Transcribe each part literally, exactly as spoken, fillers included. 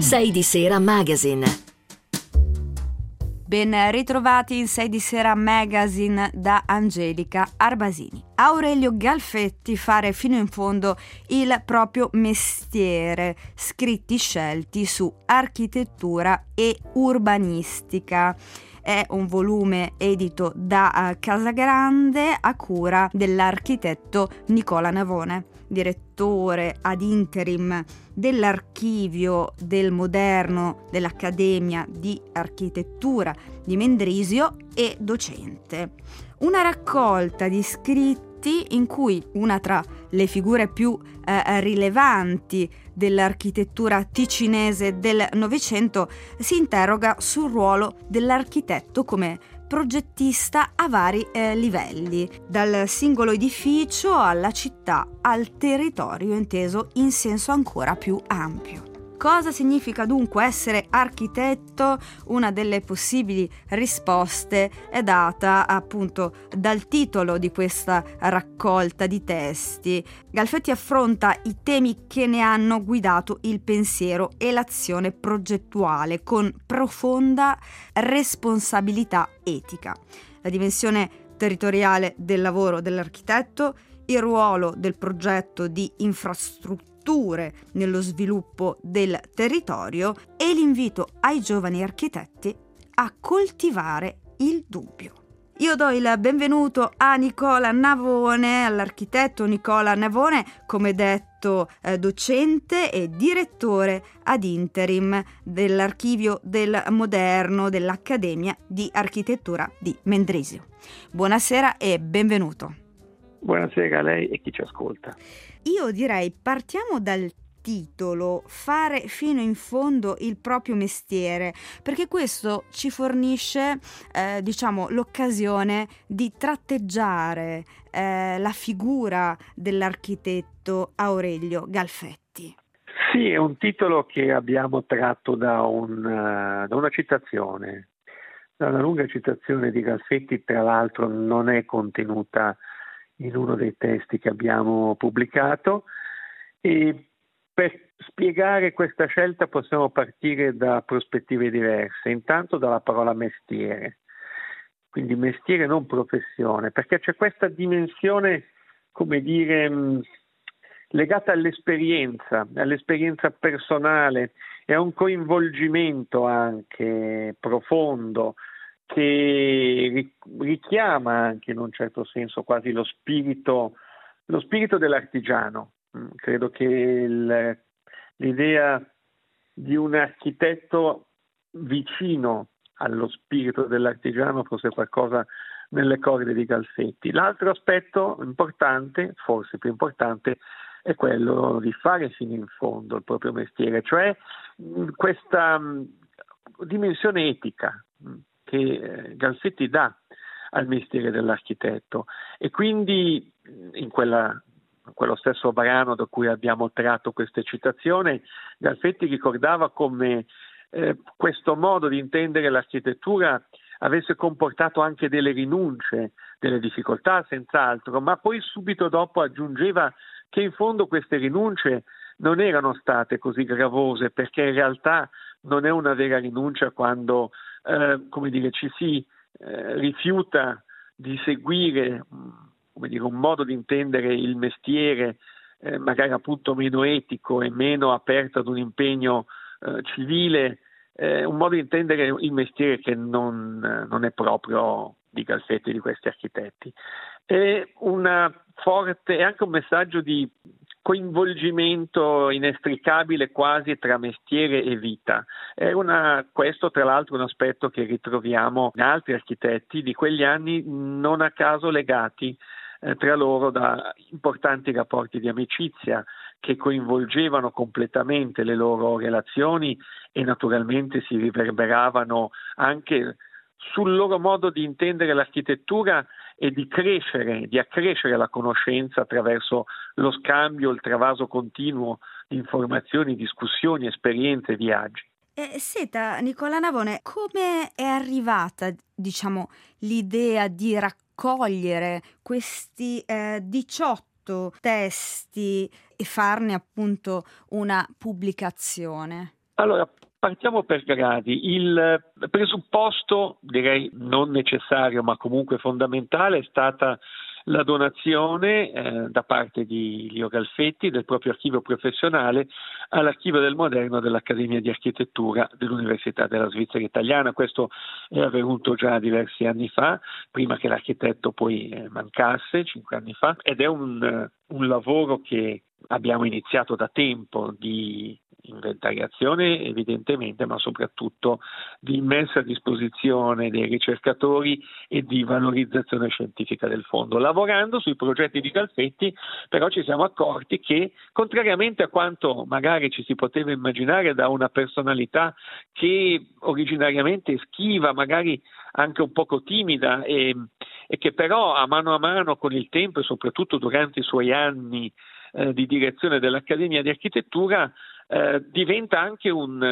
sei di Sera Magazine. Ben ritrovati in sei di Sera Magazine da Angelica Arbasini. Aurelio Galfetti, fare fino in fondo il proprio mestiere, scritti scelti su architettura e urbanistica. È un volume edito da Casagrande a cura dell'architetto Nicola Navone, direttore ad interim dell'Archivio del Moderno dell'Accademia di Architettura di Mendrisio e docente. Una raccolta di scritti in cui una tra le figure più eh, rilevanti dell'architettura ticinese del Novecento si interroga sul ruolo dell'architetto come progettista a vari eh, livelli, dal singolo edificio alla città, al territorio inteso in senso ancora più ampio. Cosa significa dunque essere architetto? Una delle possibili risposte è data appunto dal titolo di questa raccolta di testi. Galfetti affronta i temi che ne hanno guidato il pensiero e l'azione progettuale con profonda responsabilità etica. La dimensione territoriale del lavoro dell'architetto, il ruolo del progetto di infrastruttura nello sviluppo del territorio e l'invito ai giovani architetti a coltivare il dubbio. Io do il benvenuto a Nicola Navone, all'architetto Nicola Navone, come detto eh, docente e direttore ad interim dell'Archivio del Moderno dell'Accademia di Architettura di Mendrisio. Buonasera e benvenuto. Buonasera a lei e chi ci ascolta. Io direi partiamo dal titolo, fare fino in fondo il proprio mestiere, perché questo ci fornisce eh, diciamo l'occasione di tratteggiare eh, la figura dell'architetto Aurelio Galfetti. Sì, è un titolo che abbiamo tratto da, un, uh, da una citazione, da una lunga citazione di Galfetti, tra l'altro non è contenuta in uno dei testi che abbiamo pubblicato, e per spiegare questa scelta possiamo partire da prospettive diverse. Intanto dalla parola mestiere, quindi mestiere non professione, perché c'è questa dimensione, come dire, mh, legata all'esperienza, all'esperienza personale e a un coinvolgimento anche profondo che richiama anche in un certo senso quasi lo spirito, lo spirito dell'artigiano. Credo che il, l'idea di un architetto vicino allo spirito dell'artigiano fosse qualcosa nelle corde di Galfetti. L'altro aspetto importante, forse più importante, è quello di fare fino in fondo il proprio mestiere, cioè questa dimensione etica che Galfetti dà al mestiere dell'architetto, e quindi in quella, quello stesso brano da cui abbiamo tratto questa citazione, Galfetti ricordava come eh, questo modo di intendere l'architettura avesse comportato anche delle rinunce, delle difficoltà senz'altro, ma poi subito dopo aggiungeva che in fondo queste rinunce non erano state così gravose, perché in realtà non è una vera rinuncia quando eh, come dire, ci si eh, rifiuta di seguire come dire, un modo di intendere il mestiere eh, magari appunto meno etico e meno aperto ad un impegno eh, civile, eh, un modo di intendere il mestiere che non, non è proprio di Galfetti e di questi architetti. È una forte, è anche un messaggio di coinvolgimento inestricabile quasi tra mestiere e vita. È una, questo tra l'altro è un aspetto che ritroviamo in altri architetti di quegli anni, non a caso legati eh, tra loro da importanti rapporti di amicizia che coinvolgevano completamente le loro relazioni e naturalmente si riverberavano anche sul loro modo di intendere l'architettura e di crescere, di accrescere la conoscenza attraverso lo scambio, il travaso continuo di informazioni, discussioni, esperienze, viaggi. Eh, senta, Nicola Navone, come è arrivata, diciamo, l'idea di raccogliere questi eh, diciotto testi e farne appunto una pubblicazione? Allora, partiamo per gradi. Il presupposto, direi non necessario ma comunque fondamentale, è stata la donazione eh, da parte di Lio Galfetti del proprio archivio professionale all'archivio del moderno dell'Accademia di Architettura dell'Università della Svizzera Italiana. Questo è avvenuto già diversi anni fa, prima che l'architetto poi eh, mancasse, cinque anni fa, ed è un, uh, un lavoro che abbiamo iniziato da tempo di inventariazione evidentemente, ma soprattutto di messa a disposizione dei ricercatori e di valorizzazione scientifica del fondo. Lavorando sui progetti di Galfetti, però ci siamo accorti che, contrariamente a quanto magari ci si poteva immaginare da una personalità che originariamente schiva, magari anche un poco timida e, e che però a mano a mano con il tempo e soprattutto durante i suoi anni eh, di direzione dell'Accademia di Architettura Eh, diventa anche un,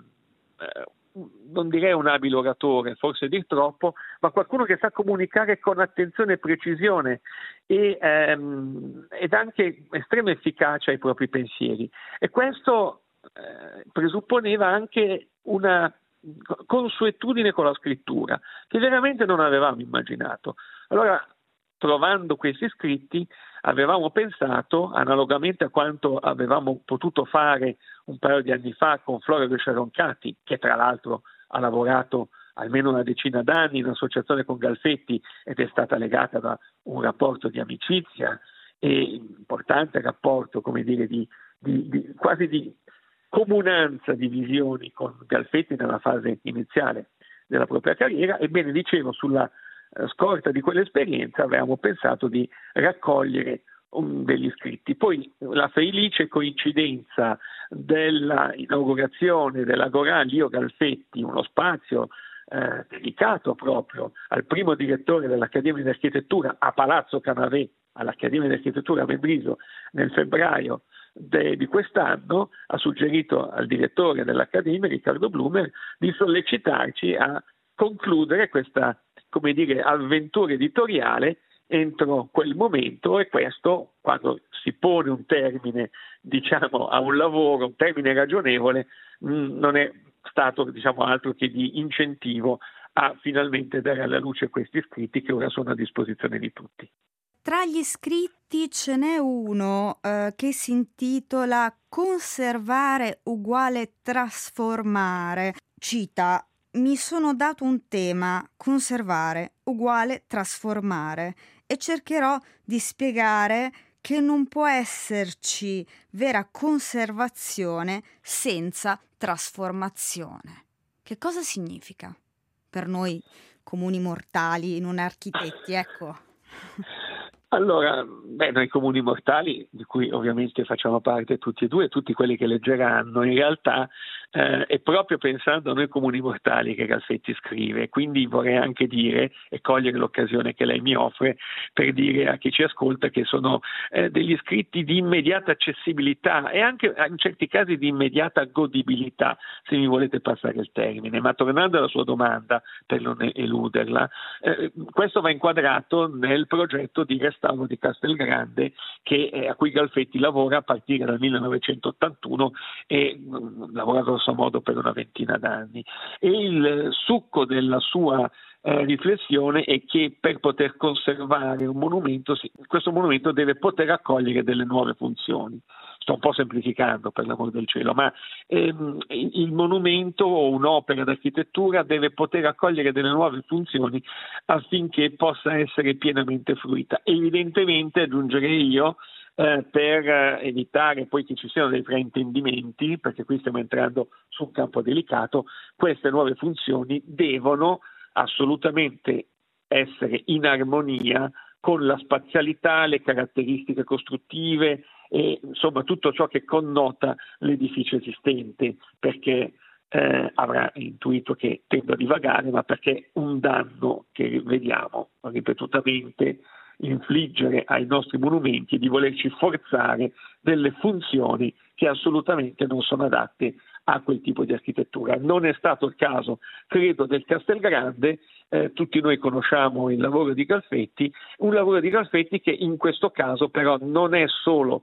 eh, non direi un abile oratore, forse dir troppo, ma qualcuno che sa comunicare con attenzione e precisione e, ehm, ed anche estrema efficacia ai propri pensieri. E questo eh, presupponeva anche una consuetudine con la scrittura, che veramente non avevamo immaginato. Allora, trovando questi scritti, avevamo pensato, analogamente a quanto avevamo potuto fare un paio di anni fa con Florio Ceroncati, che tra l'altro ha lavorato almeno una decina d'anni in associazione con Galfetti ed è stata legata da un rapporto di amicizia e importante rapporto, come dire, di, di, di quasi di comunanza di visioni con Galfetti nella fase iniziale della propria carriera. Ebbene, dicevo, sulla scorta di quell'esperienza avevamo pensato di raccogliere um, degli scritti. Poi la felice coincidenza della inaugurazione dell'Agorà Lio Galfetti, uno spazio eh, dedicato proprio al primo direttore dell'Accademia di Architettura a Palazzo Canavè, all'Accademia di Architettura a Mendrisio nel febbraio de, di quest'anno, ha suggerito al direttore dell'Accademia, Riccardo Blumer, di sollecitarci a concludere questa, come dire, avventura editoriale entro quel momento, e questo, quando si pone un termine, diciamo, a un lavoro, un termine ragionevole, mh, non è stato, diciamo, altro che di incentivo a finalmente dare alla luce questi scritti che ora sono a disposizione di tutti. Tra gli scritti ce n'è uno eh, che si intitola Conservare uguale trasformare. Cita: mi sono dato un tema, conservare uguale trasformare, e cercherò di spiegare che non può esserci vera conservazione senza trasformazione. Che cosa significa per noi comuni mortali, non architetti, ecco? Allora, beh, noi comuni mortali, di cui ovviamente facciamo parte tutti e due, tutti quelli che leggeranno, in realtà eh, è proprio pensando a noi comuni mortali che Galfetti scrive. Quindi vorrei anche dire, e cogliere l'occasione che lei mi offre, per dire a chi ci ascolta che sono eh, degli scritti di immediata accessibilità e anche in certi casi di immediata godibilità, se mi volete passare il termine. Ma tornando alla sua domanda, per non eluderla, eh, questo va inquadrato nel progetto di restauro di Castelgrande che, eh, a cui Galfetti lavora a partire dal millenovecentottantuno e mh, lavora grosso modo per una ventina d'anni. E il succo della sua eh, riflessione è che per poter conservare un monumento, sì, questo monumento deve poter accogliere delle nuove funzioni. Sto un po' semplificando, per l'amor del cielo, ma ehm, il monumento o un'opera d'architettura deve poter accogliere delle nuove funzioni affinché possa essere pienamente fruita. Evidentemente, aggiungerei io, eh, per evitare poi che ci siano dei fraintendimenti, perché qui stiamo entrando su un campo delicato, queste nuove funzioni devono assolutamente essere in armonia con la spazialità, le caratteristiche costruttive e insomma tutto ciò che connota l'edificio esistente, perché eh, avrà intuito che tendo a divagare, ma perché un danno che vediamo ripetutamente infliggere ai nostri monumenti è di volerci forzare delle funzioni che assolutamente non sono adatte a quel tipo di architettura. Non è stato il caso, credo, del Castelgrande. Eh, tutti noi conosciamo il lavoro di Galfetti, un lavoro di Galfetti che in questo caso però non è solo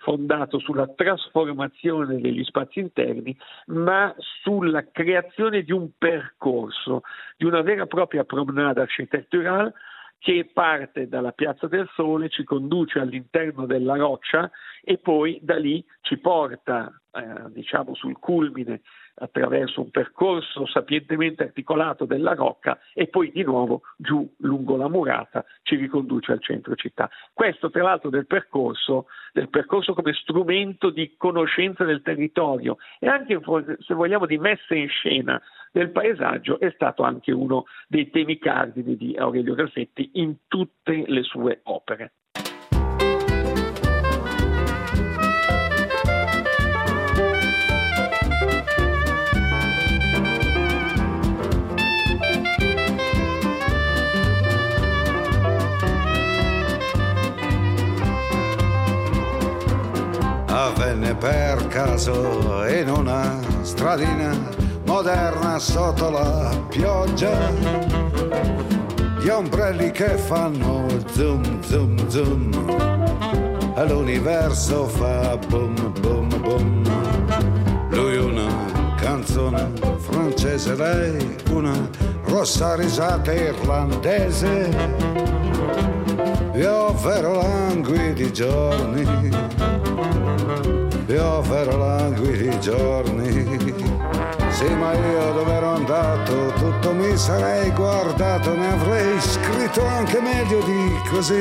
fondato sulla trasformazione degli spazi interni, ma sulla creazione di un percorso, di una vera e propria promenade architecturale che parte dalla Piazza del Sole, ci conduce all'interno della roccia e poi da lì ci porta, eh, diciamo, sul culmine attraverso un percorso sapientemente articolato della rocca e poi di nuovo giù lungo la murata ci riconduce al centro città. Questo tra l'altro del percorso, del percorso come strumento di conoscenza del territorio e anche, se vogliamo, di messa in scena del paesaggio è stato anche uno dei temi cardini di Aurelio Galfetti in tutte le sue opere. Avvenne per caso in una stradina moderna sotto la pioggia gli ombrelli che fanno zoom zoom zoom e l'universo fa boom boom boom. Lui una canzone francese, lei una rossa risata irlandese. Piovvero languidi giorni, piovvero languidi giorni. Sì, ma io dove ero andato tutto mi sarei guardato, ne avrei scritto anche meglio di così.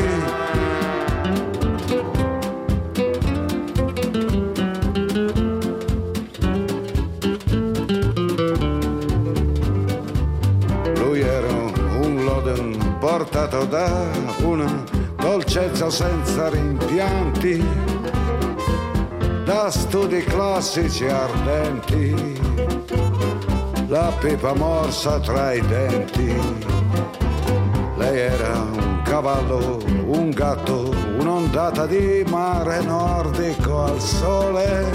Lui era un Loden portato da una dolcezza senza rimpianti, da studi classici ardenti, la pipa morsa tra i denti. Lei era un cavallo, un gatto, un'ondata di mare nordico al sole,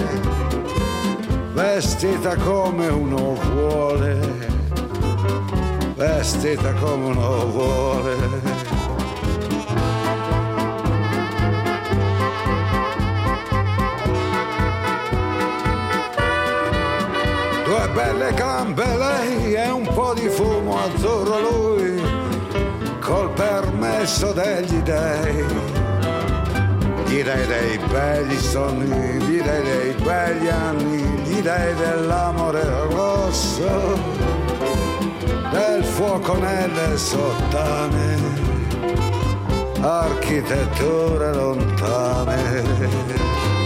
vestita come uno vuole, vestita come uno vuole. Due belle gambe lei e un po' di fumo azzurro lui, col permesso degli dei. Gli dei dei begli sogni, gli dei dei begli anni, gli dei dell'amore rosso, del fuoco nelle sottane, architetture lontane.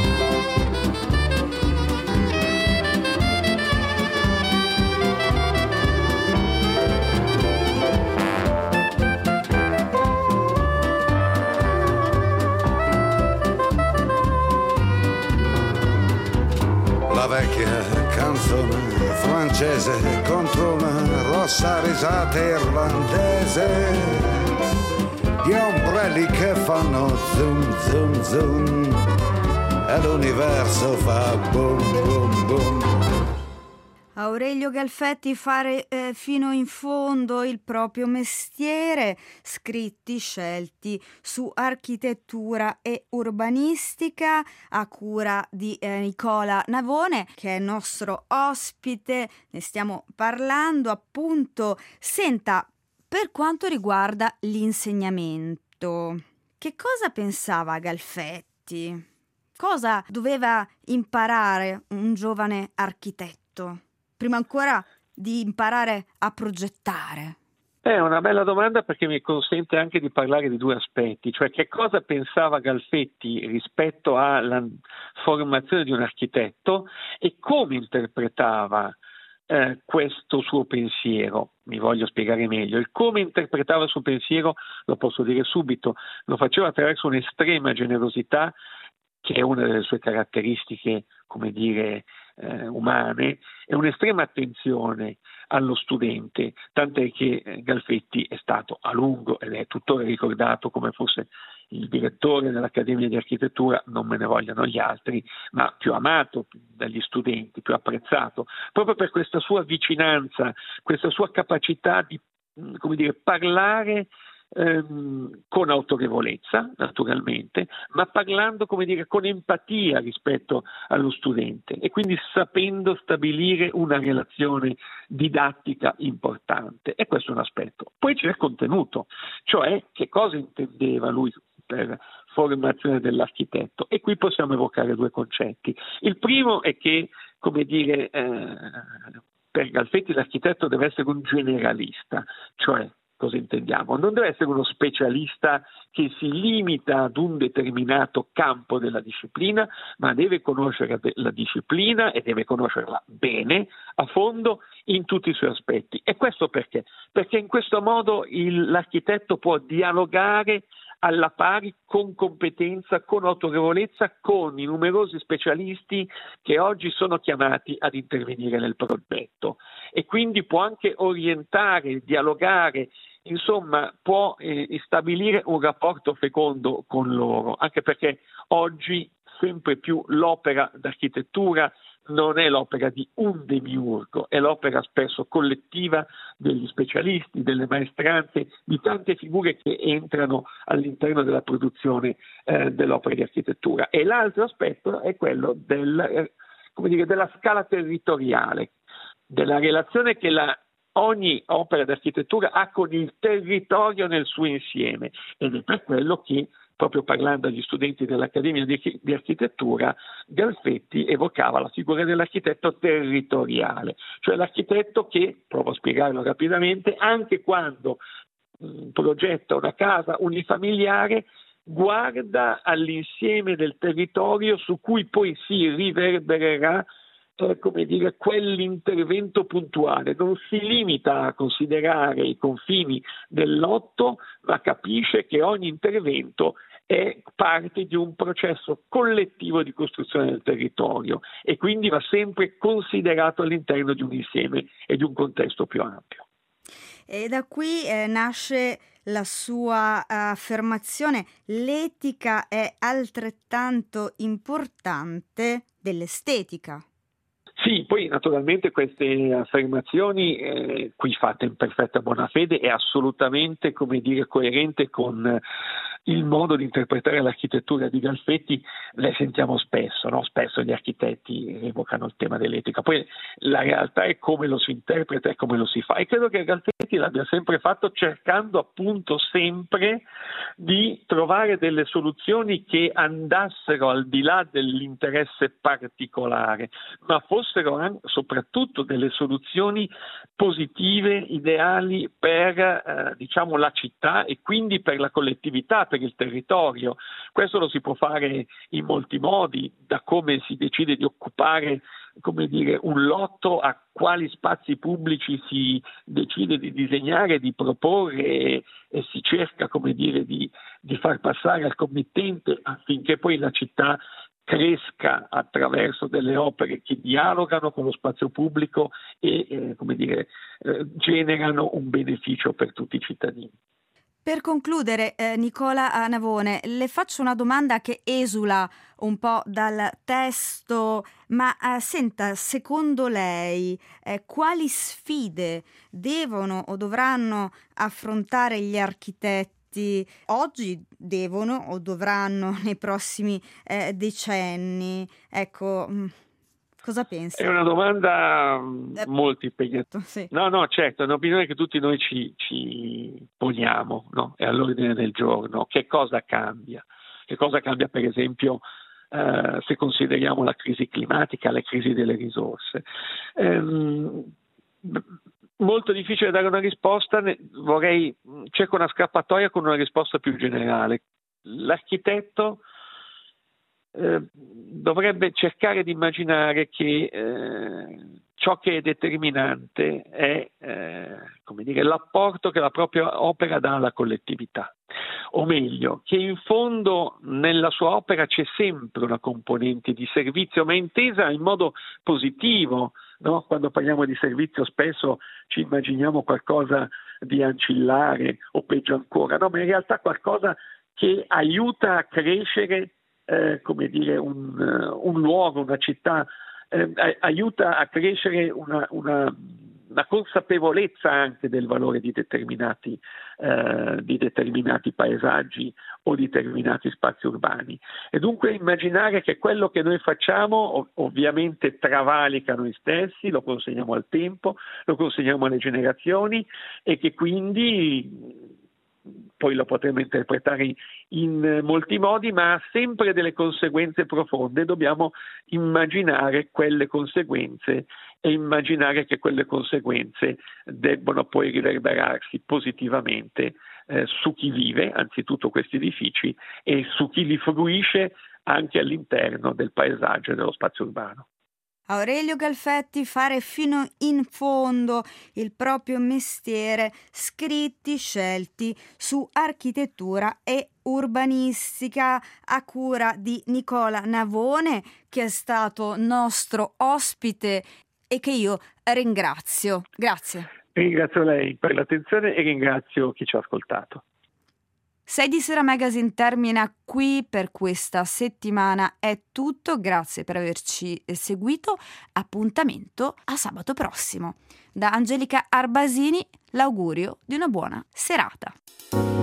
La vecchia canzone francese contro una rossa risata irlandese, gli ombrelli che fanno zoom zoom zoom e l'universo fa boom boom boom. Aurelio Galfetti, fare eh, fino in fondo il proprio mestiere, scritti scelti su architettura e urbanistica a cura di eh, Nicola Navone, che è il nostro ospite. Ne stiamo parlando appunto. Senta, per quanto riguarda l'insegnamento, che cosa pensava Galfetti? Cosa doveva imparare un giovane architetto prima ancora di imparare a progettare? È una bella domanda perché mi consente anche di parlare di due aspetti, cioè che cosa pensava Galfetti rispetto alla formazione di un architetto e come interpretava eh, questo suo pensiero. Mi voglio spiegare meglio. Il come interpretava il suo pensiero lo posso dire subito, lo faceva attraverso un'estrema generosità che è una delle sue caratteristiche, come dire, eh, umane, e un'estrema attenzione allo studente, tant'è che Galfetti è stato a lungo ed è tuttora ricordato come fosse il direttore dell'Accademia di Architettura, non me ne vogliano gli altri, ma più amato dagli studenti, più apprezzato, proprio per questa sua vicinanza, questa sua capacità di, come dire, parlare ehm, con autorevolezza naturalmente, ma parlando, come dire, con empatia rispetto allo studente e quindi sapendo stabilire una relazione didattica importante. E questo è un aspetto. Poi c'è il contenuto, cioè che cosa intendeva lui per formazione dell'architetto, e qui possiamo evocare due concetti. Il primo è che, come dire, eh, per Galfetti l'architetto deve essere un generalista, cioè cosa intendiamo? Non deve essere uno specialista che si limita ad un determinato campo della disciplina, ma deve conoscere la disciplina e deve conoscerla bene, a fondo, in tutti i suoi aspetti. E questo perché? Perché in questo modo il, l'architetto può dialogare alla pari, con competenza, con autorevolezza, con i numerosi specialisti che oggi sono chiamati ad intervenire nel progetto, e quindi può anche orientare, dialogare, insomma può eh, stabilire un rapporto fecondo con loro, anche perché oggi sempre più l'opera d'architettura non è l'opera di un demiurgo, è l'opera spesso collettiva degli specialisti, delle maestranze, di tante figure che entrano all'interno della produzione eh, dell'opera di architettura. E l'altro aspetto è quello del, eh, come dire, della scala territoriale, della relazione che la ogni opera d'architettura ha con il territorio nel suo insieme, ed è per quello che, proprio parlando agli studenti dell'Accademia di, di Architettura, Galfetti evocava la figura dell'architetto territoriale, cioè l'architetto che, provo a spiegarlo rapidamente, anche quando mh, progetta una casa unifamiliare, guarda all'insieme del territorio su cui poi si riverbererà eh, come dire, quell'intervento puntuale, non si limita a considerare i confini del lotto, ma capisce che ogni intervento è parte di un processo collettivo di costruzione del territorio e quindi va sempre considerato all'interno di un insieme e di un contesto più ampio. E da qui eh, nasce la sua affermazione: l'etica è altrettanto importante dell'estetica. Sì, poi naturalmente queste affermazioni, eh, qui fatte in perfetta buona fede, è assolutamente, come dire, coerente con il modo di interpretare l'architettura di Galfetti, le sentiamo spesso, no? Spesso gli architetti evocano il tema dell'etica, poi la realtà è come lo si interpreta e come lo si fa, e credo che Galfetti l'abbia sempre fatto cercando appunto sempre di trovare delle soluzioni che andassero al di là dell'interesse particolare, ma fossero anche, soprattutto delle soluzioni positive, ideali per eh, diciamo la città e quindi per la collettività, per il territorio. Questo lo si può fare in molti modi, da come si decide di occupare, come dire, un lotto, a quali spazi pubblici si decide di disegnare, di proporre e, e si cerca, come dire, di, di far passare al committente affinché poi la città cresca attraverso delle opere che dialogano con lo spazio pubblico e eh, come dire, eh, generano un beneficio per tutti i cittadini. Per concludere, eh, Nicola Navone, le faccio una domanda che esula un po' dal testo, ma eh, senta, secondo lei eh, quali sfide devono o dovranno affrontare gli architetti oggi, devono o dovranno nei prossimi eh, decenni? Ecco, mh, cosa pensa? È una domanda eh, molto impegnativa. Sì. No, no, certo, è un'opinione che tutti noi ci, ci poniamo, no? È all'ordine del giorno. Che cosa cambia? Che cosa cambia, per esempio, eh, se consideriamo la crisi climatica, le crisi delle risorse? Ehm, molto difficile dare una risposta, ne, vorrei, cerco una scappatoia con una risposta più generale. L'architetto Eh, dovrebbe cercare di immaginare che eh, ciò che è determinante è eh, come dire, l'apporto che la propria opera dà alla collettività, o meglio, che in fondo nella sua opera c'è sempre una componente di servizio, ma intesa in modo positivo, no? Quando parliamo di servizio spesso ci immaginiamo qualcosa di ancillare o peggio ancora, no? Ma in realtà qualcosa che aiuta a crescere Eh, come dire, un, uh, un luogo, una città, eh, aiuta a crescere una, una, una consapevolezza anche del valore di determinati, eh, di determinati paesaggi o di determinati spazi urbani. E dunque immaginare che quello che noi facciamo ov- ovviamente travalica noi stessi, lo consegniamo al tempo, lo consegniamo alle generazioni e che quindi poi lo potremmo interpretare in molti modi, ma ha sempre delle conseguenze profonde. Dobbiamo immaginare quelle conseguenze e immaginare che quelle conseguenze debbono poi riverberarsi positivamente eh, su chi vive, anzitutto questi edifici, e su chi li fruisce anche all'interno del paesaggio e dello spazio urbano. Aurelio Galfetti, fare fino in fondo il proprio mestiere, scritti scelti su architettura e urbanistica a cura di Nicola Navone, che è stato nostro ospite e che io ringrazio. Grazie. Ringrazio lei per l'attenzione e ringrazio chi ci ha ascoltato. sei di Sera Magazine termina qui per questa settimana, è tutto, grazie per averci seguito, appuntamento a sabato prossimo. Da Angelica Arbasini l'augurio di una buona serata.